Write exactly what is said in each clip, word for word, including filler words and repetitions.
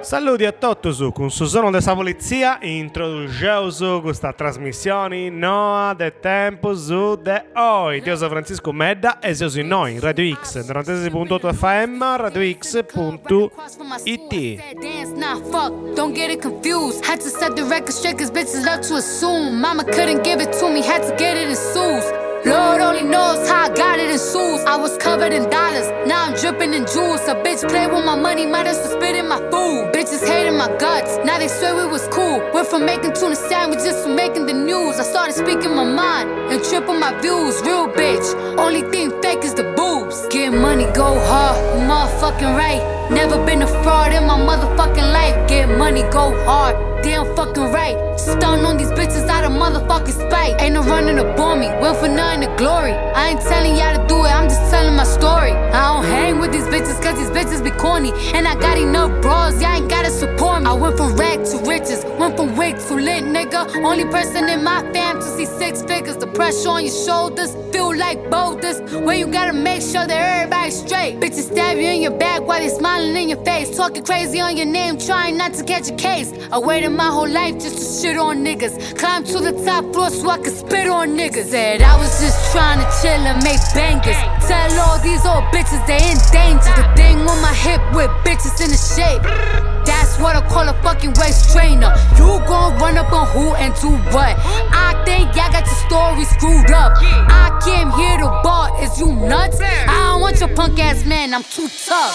Saluti a tutti su con su sono dessa polizia introducevo su questa trasmissione Noa de tempo su de oi. Io sono Francisco Medda e siamo in noi Radio X novantesei punto otto F M radio x punto it. Don't get it confused. Had to set the record straight cause bitches love to assume. Mama couldn't give it to me, had to get it in suits. Lord only knows how I got it in shoes. I was covered in dollars, now I'm dripping in jewels. A bitch play with my money, might as well spit in my food. Bitches hating my guts, now they swear we was cool. Went from making tuna sandwiches to making the news. I started speaking my mind and triple my views. Real bitch, only thing fake is the boobs. Get money, go hard, you motherfucking right. Never been a fraud in my motherfucking life. Get money, go hard, damn fucking right. Stun on these bitches out of motherfucking spite. Ain't no running up on me, went for nothing to glory. I ain't telling y'all to do it, I'm just telling my story. I don't hang with these bitches cause these bitches be corny. And I got enough bras, y'all ain't gotta support me. I went from rag to riches, went from wig to lit, nigga. Only person in my fam to see six figures. The pressure on your shoulders feel like boulders. Where you gotta make sure that everybody's straight. Bitches stab you in your back while they smiling in your face. Talking crazy on your name, trying not to catch a case. I waited my whole life just to shit on niggas. Climb to the top floor so I could spit on niggas. Said I was just trying to chill and make bangers. Tell all these old bitches they in danger. The thing on my hip with bitches in the shape. That's what I call a fucking waist trainer. You gon' run up on who and do what? I think y'all got your story screwed up. I came here to bar, is you nuts? I don't want your punk ass man, I'm too tough.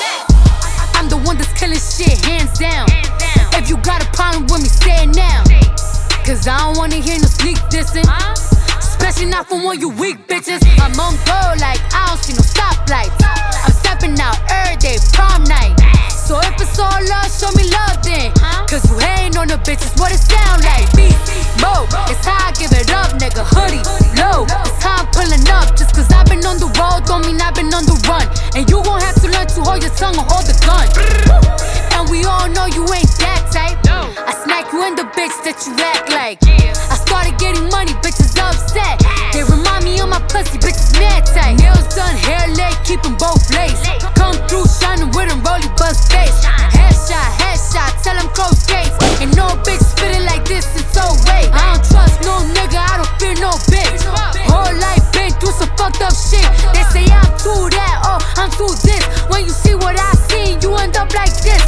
I'm the one that's killing shit, hands down. If you got a problem with me, say it now. Cause I don't wanna hear no sneak dissing. Especially not from one you weak bitches. I'm on go like I don't see no stoplights. I'm stepping out every day, prom night. So if it's all love, show me love then. Cause you hating on the bitches, what it sound like? Beat, mo, it's how I give it up, nigga. Hoodie, low, it's how I'm pulling up. Just cause I've been on the road, don't mean I've been on the run. And you gon' have to learn to hold your tongue or hold the gun. And we all know you ain't that type. I smack you in the bitch that you act like. I started getting money, bitches upset. They remind me of my pussy, bitches mad tight. Nails done, hair laid, keep them both laced. Come through shining with them rolly bust face. Headshot, headshot, tell them close gates. Ain't no bitch spitting like this, it's so wait. I don't trust no nigga, I don't fear no bitch. Whole life been through some fucked up shit. They say I'm too that, oh, I'm too this. When you see what I seen, you end up like this.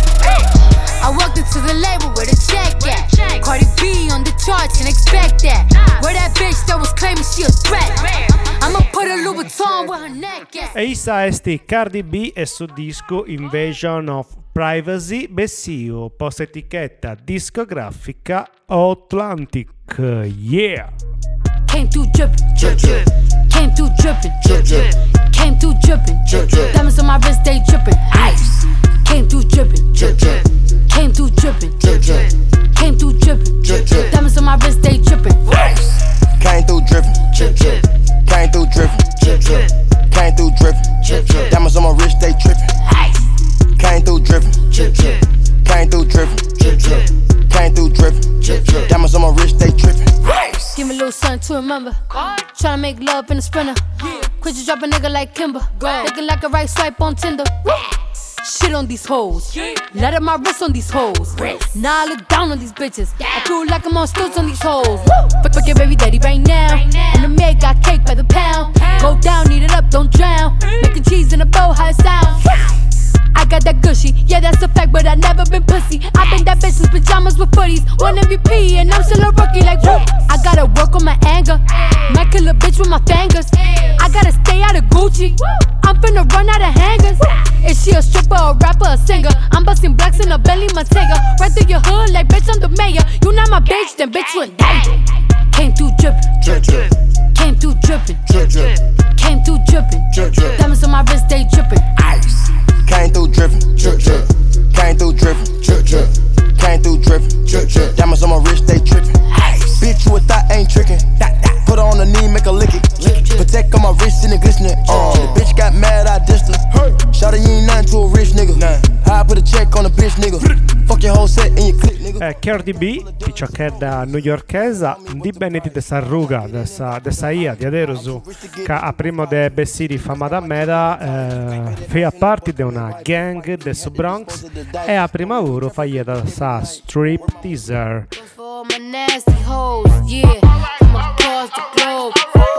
I walked into the label with a check at. Cardi B on the charts and expect that. Where that bitch that was claiming she a threat. I'ma put a Louis Vuitton with her neck at. E issa esti Cardi B e su disco Invasion of Privacy Bessio, post etichetta discografica Atlantic. Yeah. Came through drippin', drip, drip. Came through drippin', drip, drip. Came through drippin', drip, drip. Diamonds on my wrist, they drippin', ice. Came through drippin', drip, drip. Came through drippin', drip, drip. Came through drippin', drip, drip. Diamonds on my wrist, they drippin', ice. Came through drippin', drip, drip. Came through drippin', drip, drip. Came through drippin', drip, drip. Diamonds on my wrist, they drippin', ice. Came through drippin', drip, drip. Came through drippin', drip, drip. Came through drippin', drip, drip. Diamonds on my wrist, they drippin', ice. Give me a little something to remember. Tryna make love in a sprinter. Quit you drop a nigga like Kimber. Looking like a right swipe on Tinder. Shit on these hoes. Let up my wrist on these hoes. Now I look down on these bitches. I feel like I'm on stilts on these hoes. Fuck, fuck your baby daddy right now. And the maid got cake by the pound. Go down, eat it up, don't drown. Making cheese in a bow, how it sound. I got that gushy, yeah that's a fact, but I never been pussy. I been that bitch since pajamas with footies. One M V P and I'm still a rookie like whoop. I gotta work on my anger. Might kill a bitch with my fingers. I gotta stay out of Gucci. I'm finna run out of hangers. Is she a stripper, a rapper, a singer? I'm busting blacks in a Bentley Montega. Right through your hood like bitch I'm the mayor. You not my bitch, then bitch you in danger. Came through drippin', drip, drip. Came through drippin', drip, drip. Came through drippin', drip, drip. Diamonds on my wrist, they drippin', ice. Came through drippin', drip, drip. Came through drippin', drip, drip. Came through drippin', drip, drip. Diamonds on my wrist, they drippin', ice. Bitch, you a thought ain't trickin'. Put her on the knee, make her lick it. Protect on my wrist and it glistening. Uh, the bitch got mad, I dissed her. Shawty, you ain't nothing to a rich nigga. How I put a check on the bitch nigga. Fuck your whole set and your click nigga. Eh, Cardi B, picciocchedda newyorkesa, di Benetti de Sarruga, dessa, dessa ia di Aderosu, che a primo de Bessiri famata meda, eh, feia parte di una gang de su Bronx e a prima uro faia sa strip teaser. For my nasty hoes, yeah, from across the globe.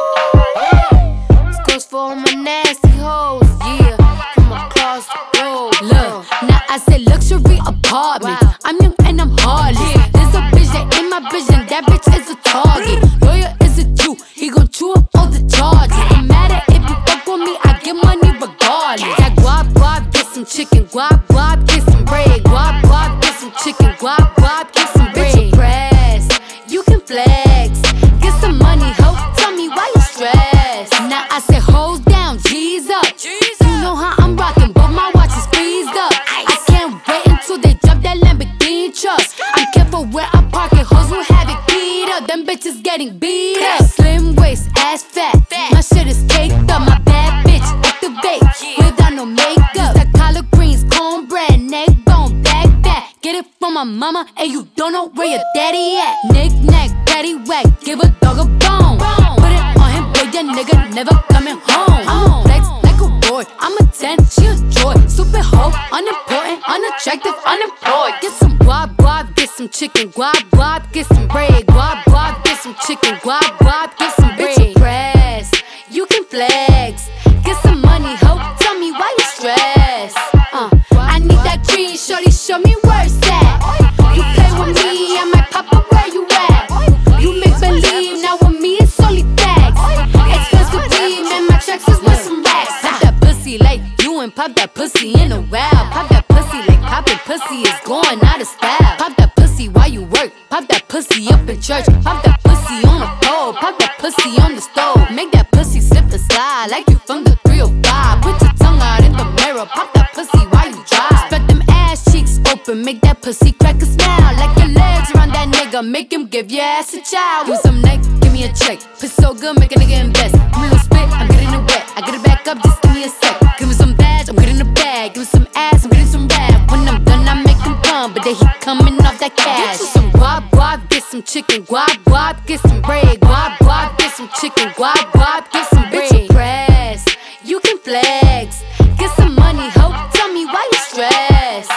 This goes for my nasty hoes, yeah, from across the globe. Look, now I said luxury apartment. Wow. I'm young and I'm heartless. Yeah. There's a bitch that ain't my vision. That bitch is a target. Lawyer is a Jew. He gon' chew up all the charges. No matter if you fuck with me, I get money regardless. That guap guap, get some chicken. Guap guap, get some bread. Guap guap, get some chicken. Guap guap, get some bread. Bitch, press. You can flex. Get some money, ho. Tell me why you stressed. Now I said hoes down, G's up. You know how I'm rocking, but my watch is freezed up. I can't wait until they drop that Lamborghini truck. I'm careful where I park it, hoes will have it beat up. Them bitches getting beat up. Slim waist, ass fat. My shit is caked up. My bad bitch activate without no makeup. That collard greens, cornbread, neck bone, back fat. Get it from my mama, and you don't know where your daddy at. Knick knack, patty whack, give a dog a bone. Put it on him, boy, your nigga never coming home. I'm flex like a boy, I'm a ten, she a joy. Super hoe, unimportant, unattractive, unemployed. Get some guap guap, get some chicken. Guap guap, get some bread. Guap guap, get some chicken. Guap guap, get some bread. Bitch, press, you can flex. Get some money, ho. Tell me why you stressed. Uh, I need that green, shorty, show me where it's at. You play with me, I might pop up where you at. You make believe, now with me it's only facts. Expensive weed, man, my tracks is with some racks. Pop that pussy like you and pop that pussy in a while. Pop that pussy like poppin' pussy is going out of style. Pop that pussy while you work. Pop that pussy up in church. Pop that pussy on a pole. Pop that pussy on the stove. Make that pussy slip and slide like you from the three oh five. Put your tongue out in the mirror. Pop that pussy while you drive. Spread them ass cheeks open. Make that pussy crack a smile. Like your legs around that nigga. Make him give your ass a child. Give me some neck, give me a check. Piss so good, make a nigga invest. Give me a little spit, I'm getting it wet. I get it back up, just give me a sec. Give me some badge, I'm getting the bag. Give me some ass, I'm getting some rap. When I'm done, I make him come, but then he coming off that cash. Get you some guap guap, get some chicken. Guap guap, get some bread. Guap guap, get some chicken. Guap guap, get some bread. Bitch, press, you can flex. Get some money, ho. Tell me why you stressed.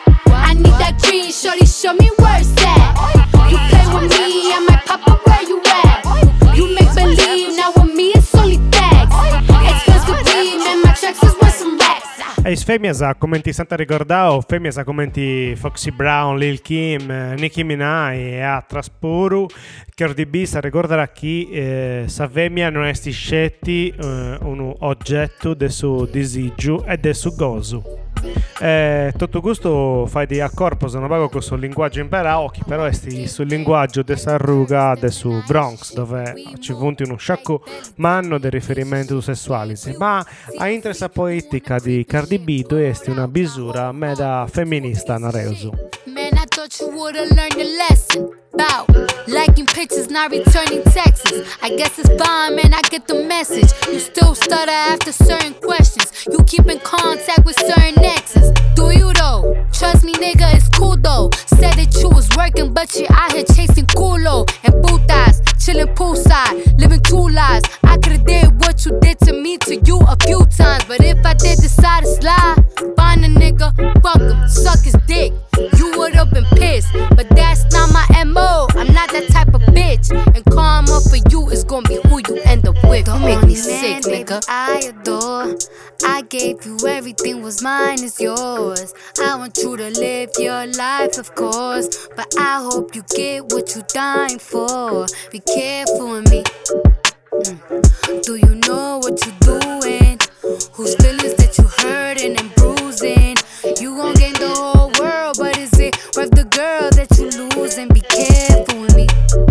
I need that green, shorty, show me where it's at. You play with me, I might pop up where you at. You make believe, now with me it's only facts. Expensive weed, man, my tracks is worth some racks. E femias a commenti Santa ricordao, femias a commenti Foxy Brown, Lil Kim, Nicki Minaj e a traspuru Cardi B sa ricordare a chi eh, sa femmia non esti scetti eh, un oggetto de su disagio e de su gozo. Eh, tutto questo fai di accorpo se non pago con sul linguaggio imperao che però esti sul linguaggio de Sarruga de su Bronx dove ci punti uno sciacco manno del riferimento sessuali ma a interessa poetica di Cardi B tu esti una bisura meda femminista nareusu. Man, I thought you would've learned a lesson about liking pictures, not returning texts. I guess it's fine, man, I get the message. You still stutter after certain questions. You keep in contact with certain exes. Do you though? Trust me, nigga, it's cool though. Said that you was working, but you're out here chasing culo and putas, chilling poolside, living two lives. I could've did what you did to me to you a few times, but if I did decide to slide, find a nigga, fuck him, suck his dick. You would've been pissed, but that's not my M O. I'm not that type of bitch, and karma for you is gonna be who you end up with. Don't make me sick, nigga. I adore. I gave you everything, was mine is yours. I want you to live your life, of course, but I hope you get what you dying for. Be careful with me. Mm. Do you know what you're doing? Whose feelings that you hurting and bruising? You gon' gain the whole world, but is it worth the girl that you losing? Be careful with me.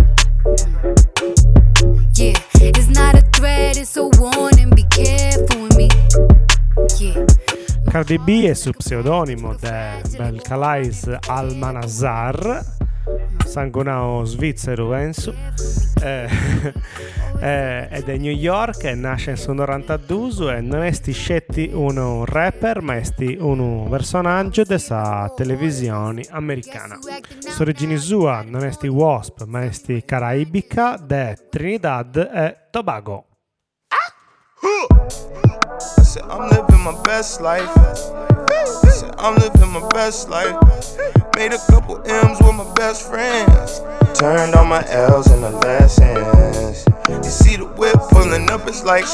Yeah, it's not a threat, it's a warning. Be careful with me. Yeah. Cardi B è su pseudonimo de bel Calais Almanazar, sangonao svizzero penso, eh, eh, ed è New York e nasce in novantadue e non è scetti un rapper ma è un personaggio della televisione americana. Su origini sua non è wasp ma è caraibica de Trinidad e Tobago. I said I'm living my best life. I said I'm living my best life. Made a couple M's with my best friends. Turned all my L's into lessons. You see the whip pulling up, it's like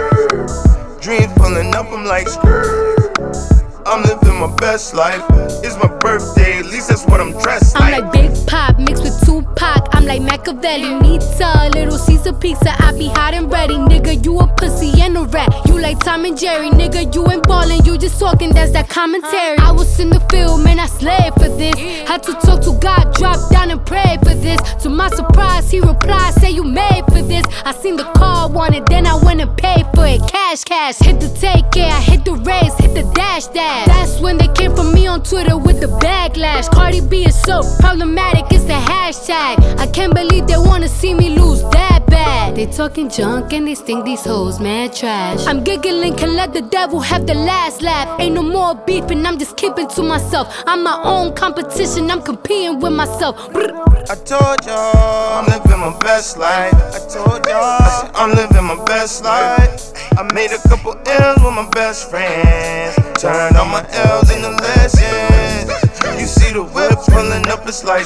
skirt. Dreams pulling up, I'm like skirt. I'm living my best life. It's my birthday, at least that's what I'm dressed like. I'm like Big Pop mixed with Tupac. I'm like Machiavelli, Nita, Little Caesar pizza. I be hot and ready, nigga. You a pussy and a rat. You like Tom and Jerry, nigga. You ain't ballin', you just talking. That's that commentary. I was in the field, man. I slaved for this. Had to talk to God, drop down and pray for this. To my surprise, he replied, say you made for this. I seen the car, wanted, then I went and paid for it. Cash, cash, hit the take care, I hit the race, hit the dash, dash. That's when they came for me on Twitter with the backlash. Cardi B is so problematic, it's the hashtag. I can't believe they wanna see me lose that bad. They talking junk and they think these hoes mad trash. I'm giggling, can let the devil have the last laugh. Ain't no more beefing, I'm just keeping to myself. I'm my own competition, I'm competing with myself. I told y'all I'm living my best life. I told y'all I said, I'm living my best life. I made a couple L's with my best friends. Turned all my L's into lessons. You see the whip pulling up, it's like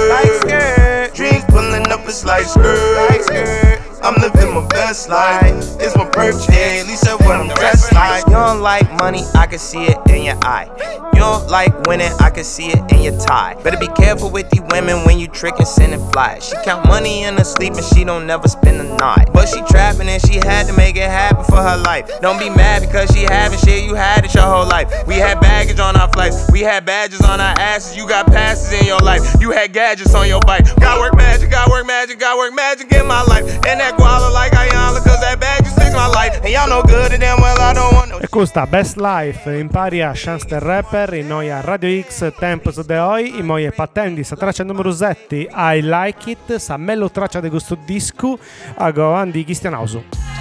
skirt. Dreams pulling up, it's like skirt. I'm living my best life. It's my birthday, at least that's what I'm dressed like. You don't like money, I can see it in your eye. You don't like winning, I can see it in your tie. Better be careful with these women when you trick and send and fly. She count money in her sleep and she don't never spend the night. But she trapping and she had to make it happen for her life. Don't be mad because she having shit, you had it your whole life. We had baggage on our flights, we had badges on our asses. You got passes in your life, you had gadgets on your bike. Got work magic, got work magic, got work magic in my life. And that guala like Ayala, cause that bag just fix my life. And y'all know good and damn well I don't want no. E questa Best Life impari a Chance the Rapper in noi a Radio X Tempos de Oi in moje patendi sa traccia numero sette I Like It sa mello traccia de questo disco a go di Cristian Ausu.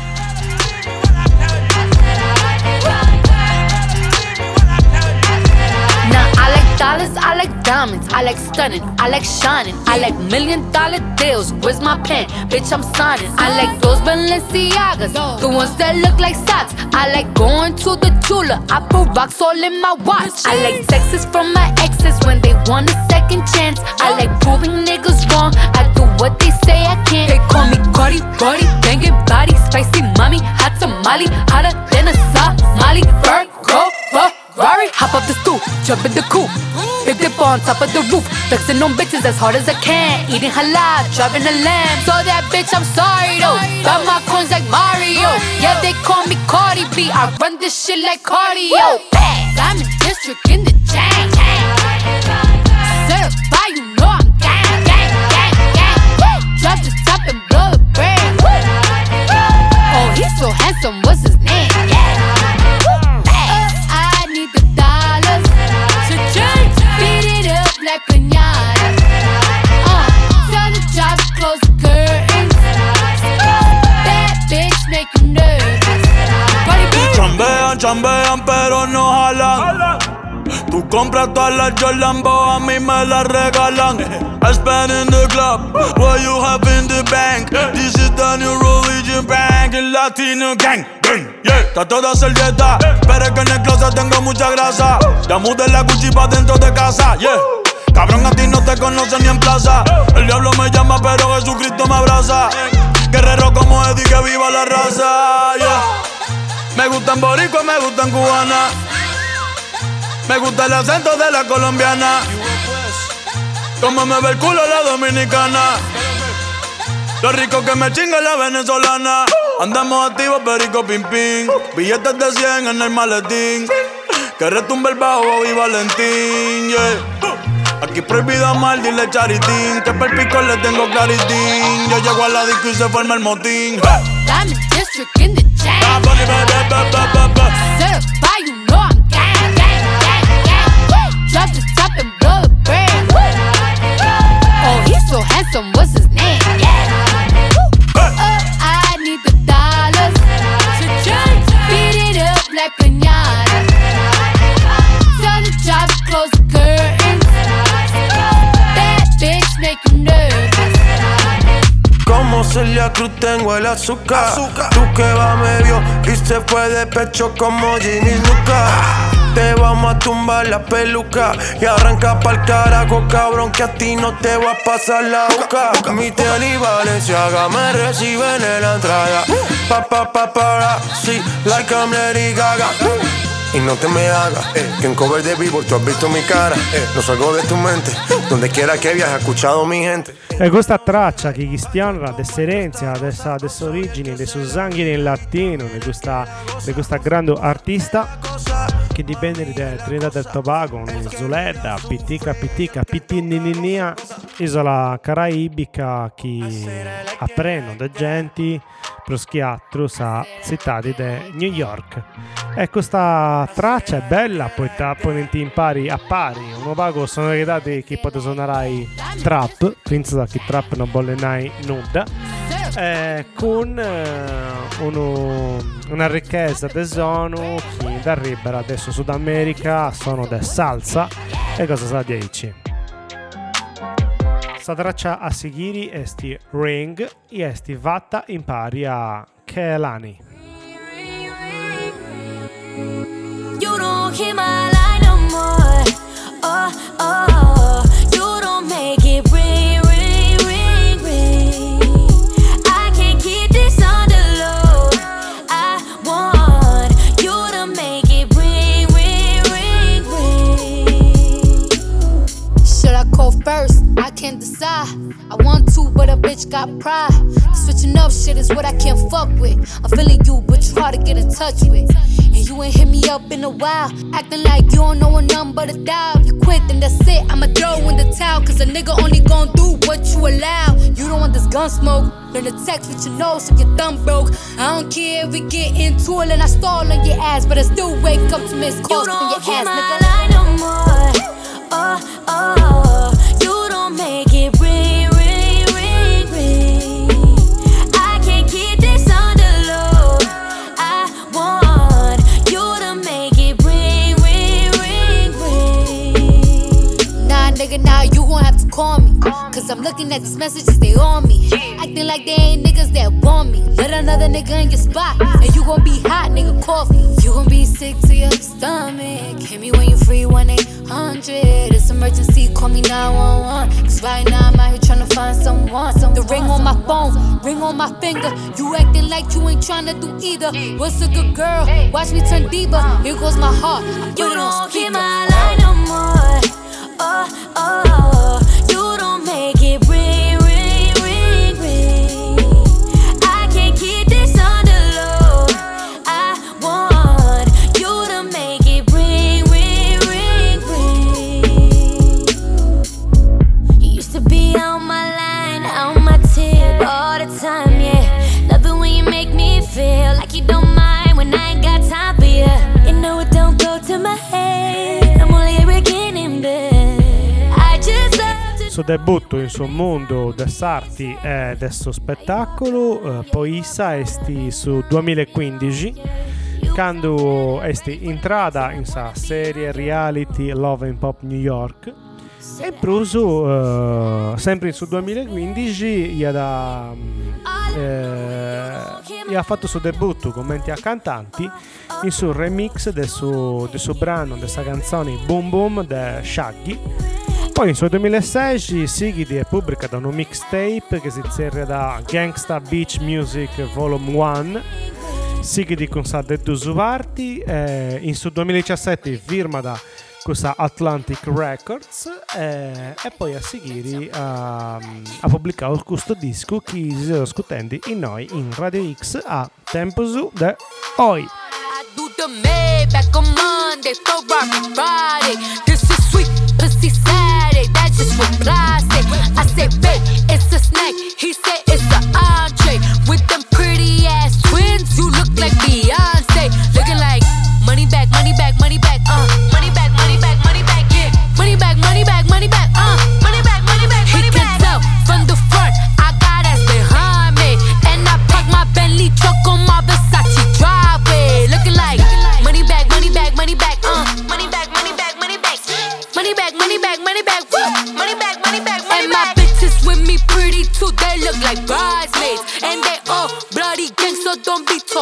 Dollars, I like diamonds, I like stunning, I like shining, I like million dollar deals. Where's my pen? Bitch, I'm signing. I like those Balenciagas, the ones that look like socks. I like going to the jeweler, I put rocks all in my watch. I like texts from my exes when they want a second chance. I like proving niggas wrong, I do what they say I can't. They call me Cardi, Cardi, banging body, spicy mommy, hot tamale, hotter than a Somali. Virgo, Ferrari, hop up the stoop, jump in the coupe. Big dip on top of the roof, flexing on bitches as hard as I can. Eating halal, driving a lamb. So that bitch, I'm sorry though. Got my coins like Mario. Yeah, they call me Cardi B. I run this shit like cardio. I'm in district in the chain. Certified, you know I'm gang, gang, gang, gang. Drop the top and blow the brand. Oh, he's so handsome, what's his name? Yeah. I need the dollars to change. Beat it up like piñata. Uh, tell the driver close the curtains. Bad bitch make you nervous. Chambean, chambean, pero no jalan. Tú compras todas las Jordan, a mí me las regalan. I spend in the club, what you have in the bank. This is the new religion bank, el Latino gang. Yeah, trato de hacer dieta, pero es que en el closet tengo mucha grasa. Ya mudé la Gucci pa' dentro de casa, yeah. Cabrón, a ti no te conocen ni en plaza. El diablo me llama, pero Jesucristo me abraza. Guerrero como Eddie, que viva la raza, yeah. Me gustan boricua, me gustan cubana. Me gusta el acento de la colombiana. Como me ve el culo la dominicana. Lo rico que me chinga la venezolana. Andamos activos, perico, pim, pim. Billetes de cien en el maletín. Que retumbe el bajo y Valentín, yeah. Aquí prohibido amar, dile charitín. Que per pico le tengo claritín. Yo llego a la disco y se forma el motín. Diamond District in the chain. Certified, you know I'm gang, gang, gang, gang. Drop the top and blow the brand. Oh, he's so handsome, what's his name? Yeah. cruz tengo el azúcar. azúcar. Tú que va medio y se fue de pecho como Ginny Luca. Te vamos a tumbar la peluca y arranca pa'l carajo, cabrón, que a ti no te va a pasar la boca. Mi tele y Valenciaga me reciben en la entrada. Pa pa pa para, sí, like I'm Lady Gaga. Y no te me hagas, eh, que en cover de Billboard tú has visto mi cara, eh, no salgo de tu mente, donde quiera che viajes, escuchado mi gente. E questa traccia che cristiana dell'erenza, delle origini, dei suoi sanguini in latino, di questa, di questa grande artista che dipende da Trinidad del Tobago, Isoleda, Pitica, Pitica, Pitininia, isola caraibica che appreno da gente per schiattro sa città di New York. E questa traccia è bella, poi, ta, poi ti impari a pari, uno vago sonorità di chi può suonare trap, penso che trap non vuole mai nuda, eh, con eh, uno, una ricchezza del suono che da arriva adesso Sud America sono del salsa e cosa sa dici. Sta traccia a seguire è sti Ring e è sti Vatta impari a Kehlani. You don't hear my line no more. Oh, oh, you don't make it ring, ring, ring, ring. I can't keep this on the low. I want you to make it ring, ring, ring, ring. Should I call first? I can't decide. I want to, but a bitch got pride. Switching up shit is what I can't fuck with. I'm feeling you, but you hard to get in touch with. And you ain't hit me up in a while, acting like you don't know a number but a dial. You quit, then that's it, I'ma throw in the towel. Cause a nigga only gon' do what you allow. You don't want this gun smoke, learn to text with your nose so your thumb broke. I don't care if we get into it and I stall on your ass, but I still wake up to miss calls from your ass, You don't hear my nigga. line no more. Oh, oh, you don't make it ring, ring, ring, ring. I can't keep this on the low. I want you to make it ring, ring, ring, ring. Nah, nigga, nah, you gon' have to call me. Cause I'm looking at these messages, they on me. Acting like they ain't niggas that want me. Let another nigga in your spot, and you gon' be hot, nigga, coffee. You gon' be sick to your stomach. Hit me when you free, one eight hundred. It's emergency, call me nine one one. Cause right now I'm out here tryna find someone. The ring on my phone, ring on my finger. You acting like you ain't tryna do either. What's a good girl? Watch me turn diva. Here goes my heart, I put You it on don't hear speaker. my line no more. Oh, oh, you don't make it ring, ring, ring, ring. I can't keep this on the low. I want you to make it ring, ring, ring, ring. You used to be on my line, on my tip all the time, yeah. Love it when you make me feel like you don't mind when I ain't got time for you. You know it don't go to my head. I'm only a beginning, but I just love to. Il suo debutto in suo mondo dell'arti e del suo spettacolo, eh, poi Issa esti su duemilaquindici, quando esti entrata in sa serie reality Love and Pop New York, e pruso, eh, sempre in su duemilaquindici, gli ha, da, eh, gli ha fatto il suo debutto come a cantanti in suo remix del suo, del suo brano, della canzone Boom Boom de Shaggy. Poi in suo duemilasedici Sigidi è pubblicato un mixtape che si inserie da Gangsta Beach Music Volume uno. Sigidi con sa detto su parti, eh, in suo duemiladiciassette firma da questa Atlantic Records, eh, e poi a seguire ha pubblicato questo disco che si sta ascoltando in noi in Radio X a tempo su de Oi. I do the Maybach on Monday, for Rock Friday. This is sweet pussy Saturday, that's just for plastic. I say, babe, it's a snack. He said it's an entree. With them pretty ass twins, you look like Beyonce. Looking like money back, money back, money back, uh. Money back, money back, money back, yeah. Money back, money back, money back, uh. Money back, money back, money back. He can tell from the front, I got ass behind me. And I park my Bentley truck on my Versace driveway. Looking like money back, money back, money back, uh. Money back, money back, money back.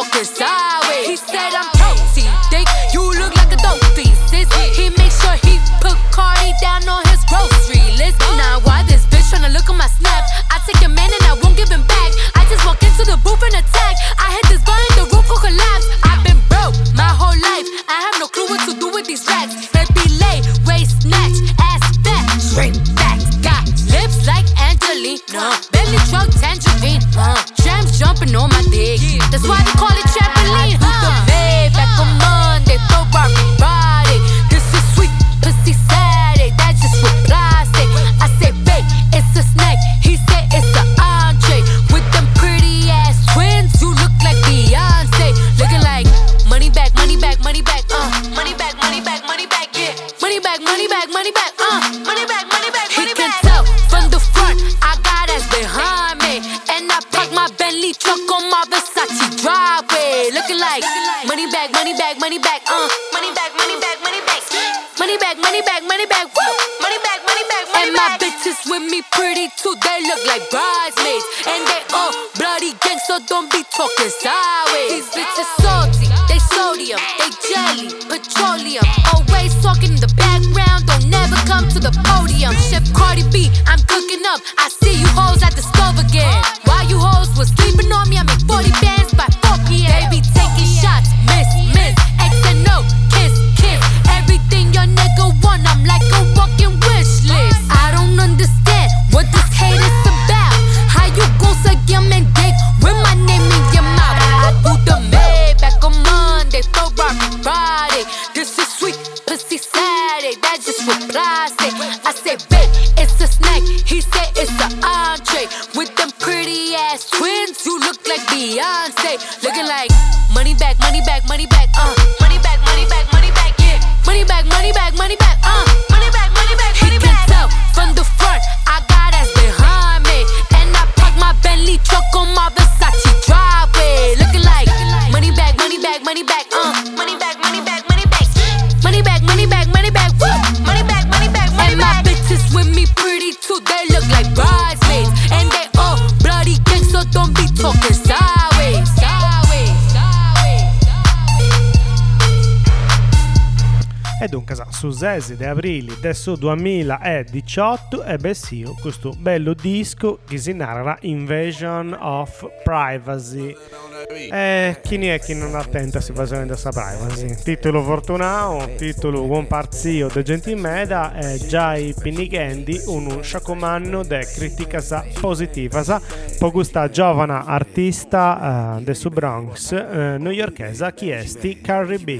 talking sideways. He said I'm protein, thick, you look like a dope fiend, sis. He make sure he put Cardi down on his grocery list. Now why this bitch tryna look at my snap? I take a man and I won't give him back. I just walk into the booth and attack. I hit this button, the roof will collapse. I've been broke my whole life. I have no clue what to do with these racks. They be lay, waist snatch, ass fat, straight back. Got lips like Angelina, belly truck tangerine. Uh, Jams jumping on my dick, that's why they call it trampoline. Who's the babe back on Monday, throw Barbie body. This is sweet, pussy Saturday, that's just what plastic. I say babe, it's a snack. He said it's an entree. With them pretty ass twins, you look like Beyonce. Looking like money back, money back, money back, uh. Money back, money back, money back, yeah. Money back, money back, money back, uh. Money back, money back, money back. He can tell from the front, I got ass behind me. And I park my Bentley truck on my Versace driveway. Looking like money back, money back, money back, uh. Money back, money back, money back. Money back, money back, money back, woo. Money back, money back, money back. And my bitches with me pretty too, they look like bridesmaids. And they all bloody gang, so don't be talking sideways. These bitches salty, they sodium, they jelly, petroleum. Always talking in the background, don't never come to the podium. Chef Cardi B, I'm cooking up, I see you hoes at the stove again. While you hoes was sleeping on me, I make forty bands by four p.m. They be taking shots, miss, miss, X and O, kiss, kiss. Everything your nigga want, I'm like a walking wish list. I don't understand what this hate is about. How you gon' suck your man dick with my name in your mouth? I do the May back on Monday, throw Barbie Friday. This is sweet, pussy Saturday, that's just for plastic. I say babe, it's a snack. He said it's an entree. With them pretty ass twins, you look like Beyonce. Looking like money back, money back, money back, uh. Money back, money back, money back, yeah. Money back, money back, money back, uh. Money back, money back, money back. He can tell from the front, I got ass behind me. And I park my Bentley truck on my Versace driveway. Looking like money back, money back, money back, uh. Money back, money back, money back. Money back, money back, money back, woo. Money back, money back, money back. And my bitches with me pretty too, they look like bridesmaids. And they all bloody gang, so don't be talking sideways. Sideways, sideways, sideways. E dunque, sa, su Zesi de Avrili adesso duemiladiciotto e Bessio questo bello disco che si narra Invasion of Privacy. E chi ne è chi non attenta si va a questa privacy? Titolo fortunato, titolo buon parzio de Gentimeda e già i Pinnichendi un sciacomanno de critica sa positiva sa po questa giovane artista uh, de su Bronx uh, newyorkesa chi esti Cardi B.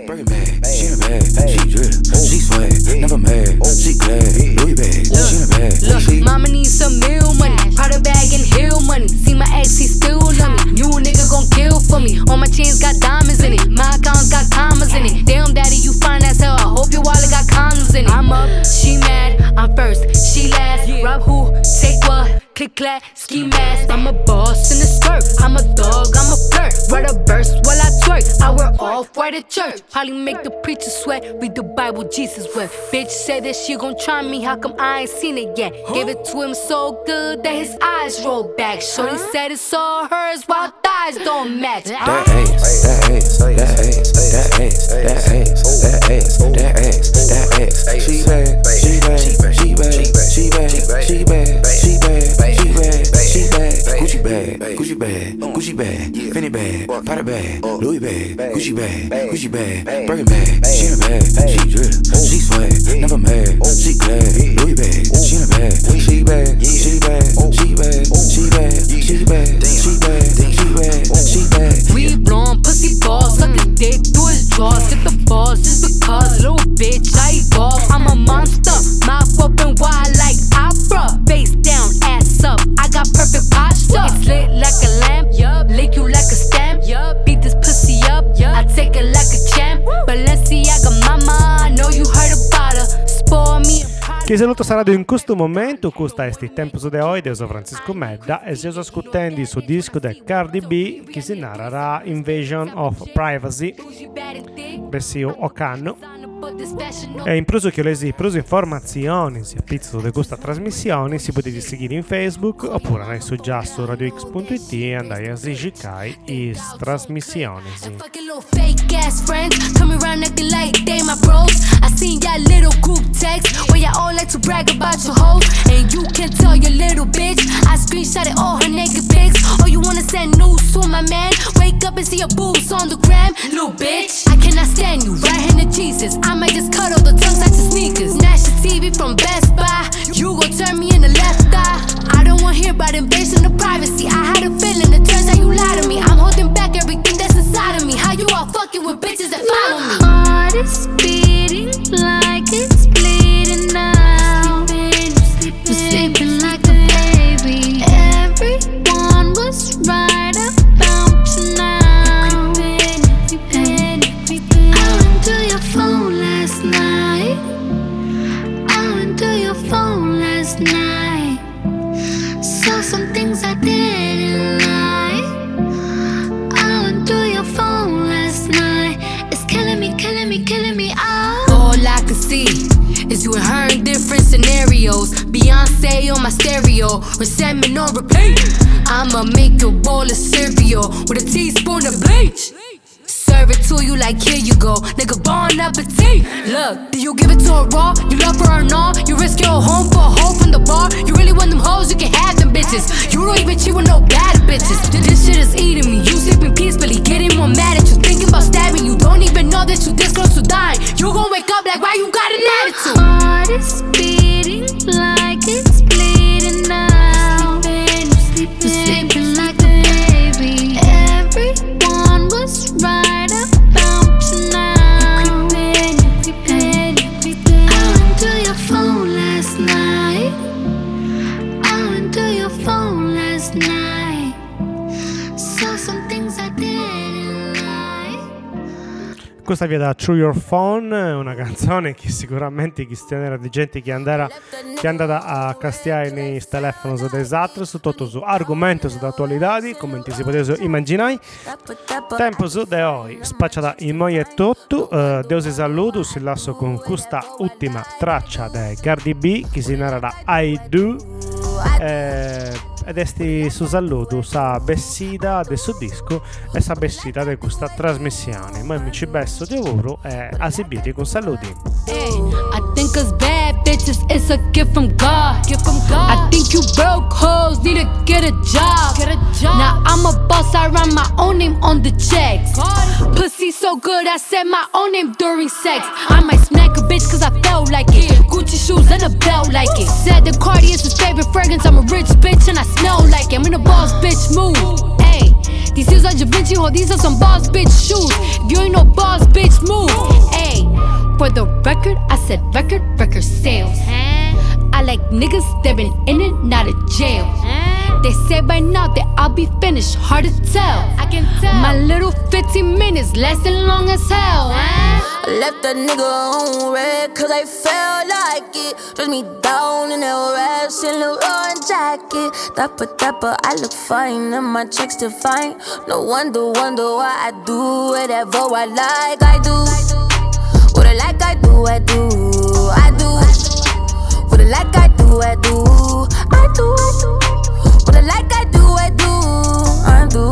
She drip, she swag, never mad, she glad, Louis bag, she in a bag. Look, mama needs some meal money, Prada bag and heel money. See my ex, he still love me. You a nigga gon' kill for me. All my chains got diamonds in it, my accounts got commas in it. Damn daddy, you fine as hell, I hope your wallet got condoms in it. I'm up, she mad, I'm first, she last. Rob who, take what, click clack, ski mask. I'm a boss in the skirt, I'm a dog, I'm a flirt. Write a verse while I twerk, I wear off-white at church. Probably make the preacher sweat, read the Bible Jesus wept. Bitch said that she gon' try me, how come I ain't seen it yet? Gave it to him so good that his eyes rolled back. Shorty said it's all hers while thighs don't match. That ass, that ass, that ass, that ass, that ass, that ass, that ass, that ass. She bad, she bad, she bad, she bad, she bad, she bad, she bad, she bad. Gucci bag, Gucci bag, Gucci bag, Fendi bag, Prada bag, Louis bag, Gucci bag, Gucci bag, Birkin bag. She in a bag, she drip, she swag, never mad, she glad, Louis bag. She in a bag, she bad, she bad, she bad, she bad, she bad, she bad, she bad, she bad. We blowin' pussy balls, suck his dick through his jaws. Get the balls just because, little bitch, I evolve. I'm a monster, mouth open wide like opera. Face down, ass up, I got perfect posture. It's lit like a lamp, yup. Lick you like a stamp, yup. Beat this pussy up, yup. I take it like a champ. Balenciaga mama, I know you heard about her. Spoil me. Chi saluto sarà in questo momento, questa è sti tempo de oggi, io sono Francisco Medda e si sto ascoltando il suo disco del Cardi B che si narrerà Invasion of Privacy, Bessio Ocanno. E in proso che lesi, proso informazioni, si pizzo di questa trasmissione, si potete seguire in Facebook oppure andare su già su radio x punto it e andare a scaricare i trasmissioni. Fucking little fake ass friends coming around acting like they my bros. I seen y'all little group text where y'all all like to brag about your hoes, and you can tell your little bitch I screenshotted all her naked pics. Oh, you wanna send news to my man? Wake up and see your boobs on the gram, little bitch. I cannot stand you, right hand to Jesus. I might just cut all the tongues out your sneakers. Snatch the T V from Best Buy. You gon' turn me in the left eye. I don't wanna hear about invasion of privacy. I had a feeling it turns out you lied to me. I'm holding back everything that's inside of me. How you all fucking with bitches that follow me? My heart is beating like it's bleeding now. You're sleeping like a baby. Everyone was right about you now. I went to your phone last night. I went to your phone last night. Saw some things I didn't like. I went to your phone last night. It's killing me, killing me, killing me. Oh. All I can see is you and her in different scenarios. Beyonce on my stereo, resentment on repeat. I'ma make a bowl of cereal with a teaspoon of bleach. Serve it to you like here you go, nigga, bon appetit. Look, do you give it to her raw? You love her or not? You risk your home for a hoe from the bar? You really want them hoes? You can have them bitches. You don't even cheat with no bad bitches. This shit is eating me. You sleeping peacefully, getting more mad at you, thinking about stabbing you. Don't even know that you this close to dying. You gon' wake up like why you got an attitude? My heart is beating like it's bleeding now. You're sleeping like a baby. Everyone was right about you now. I went to your phone last night. I went to your phone last night. Saw some things I didn't like. Questa via da Through Your Phone, una canzone che sicuramente chi sta di gente che andrà che è andata a castiare nei telefoni esatto, su tutto su argomenti su attualità, come ti si potete immaginare. Tempo su de oggi, spacciata in moi e tutto, uh, Dio si saluto, si lascio con questa ultima traccia di Cardi B che si narra I Do. Eh, ed esti su saluto sa bessita del suo disco e sa bessita di questa trasmissione. Ma mi ci besso di lavoro e a sibiti con saluti. Hey, I think us bad bitches, it's a gift from God. Gift from God. I think you broke hoes need to get a job. Get a job. Now I'm a boss, I write my own name on the checks. God. Pussy so good, I said my own name during sex. I might smack a bitch cause I felt like it. Gucci shoes and a belt like it. Said the Cardi is his favorite fragrance. I'm a rich bitch and I smell like it. I'm in a boss bitch mood. Hey, these heels are Da Vinci, ho, these are some boss bitch shoes. If you ain't no boss bitch move. Hey, for the record, I said record, record sales. I like niggas that been in and out of jail. They say by now that I'll be finished, hard to tell. I can tell. My little fifteen minutes lasting long as hell. I left a nigga on red cause I felt like it. Dress me down in that red Saint Laurent jacket. Dapper, dapper, I look fine and my checks still fine. No wonder, wonder why I do whatever I like. I do what I like, I do, I do, I do. What I like, I do, I do, I do, I do. What I like, I do, I do, I do.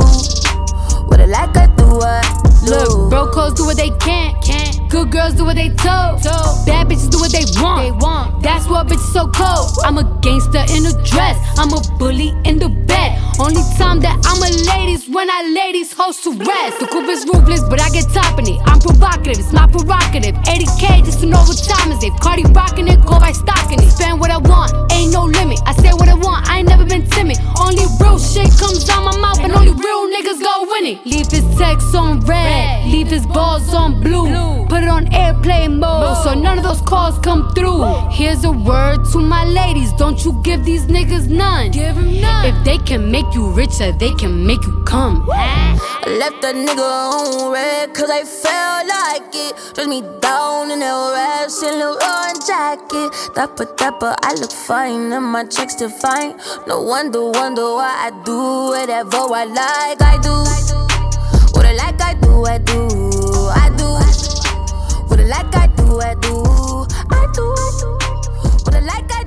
What I like, I do, I do. Look, broke hoes do what they can, can. Good girls do what they told. told. Bad bitches do what they want. They want. That's why bitches so cold. I'm a gangster in a dress. I'm a bully in the bed. Only time that I'm a ladies when I lay these hoes to rest. The coupe is ruthless, but I get top in it. I'm provocative, it's my prerogative. eighty K just to know what time is it. Cardi rockin' it, go by stocking it. Spend what I want, ain't no limit. I say what I want, I ain't never been timid. Only real shit comes out my mouth, and only real niggas go win it. Leave his text on red, leave his balls on blue. Put it on airplane mode, so none of those calls come through. Here's a word to my ladies, don't you give these niggas none. Give them none. If they can make you richer, they can make you come. I left a nigga on red cause I felt like it. Dress me down in that red Saint Laurent jacket. Dapper, dapper, I look fine and my checks still fine. No wonder, wonder why I do whatever I like. I do what I like, I do, I do, I do. What I like, I do. do, I do, I do, I do. What I like, I